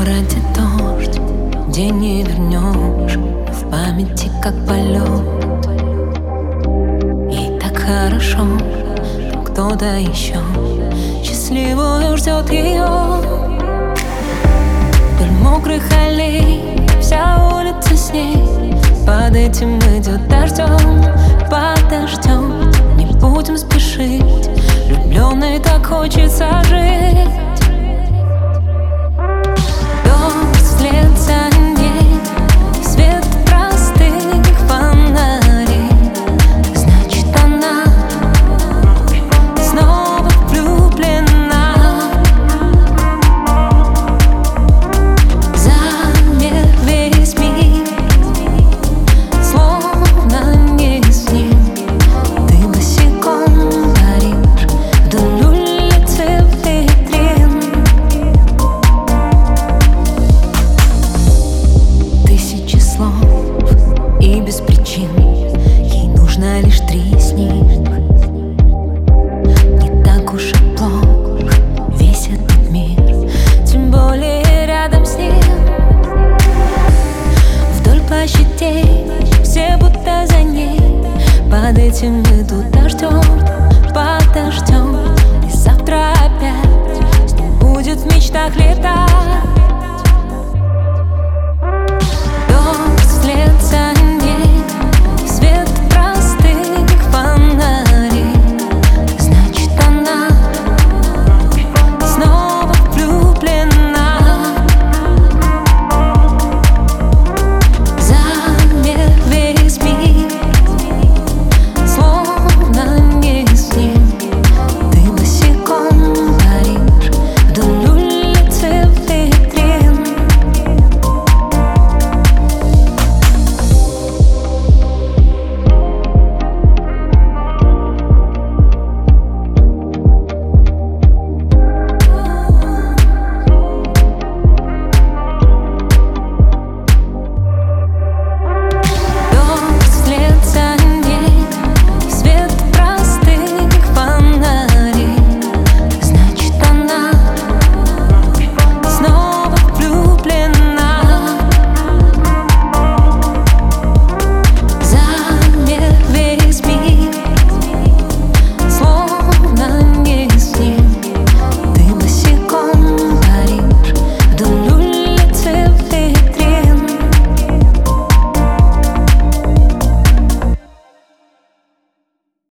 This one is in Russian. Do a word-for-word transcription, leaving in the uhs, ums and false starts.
городе дождь, где не вернешь, но в памяти как полет. Ей так хорошо, там кто-то еще счастливую ждет ее. Вдоль мокрых аллей вся улица с ней, под этим идет дождем, под дождем. Не будем спешить, влюбленной так хочется жить. Дождь вслед за ней, свет простых фонарей. Значит, она снова влюблена. Замер весь мир, словно не с ним. Ты босиком паришь вдоль улицы витрин. Тысячи слов и без причин, ей нужно лишь три из них. Не так уж и плох весь этот мир, тем более рядом с ним. Вдоль площадей все будто за ней, под этим идут дождем, под дождем. И завтра опять с ним будет в мечтах летать.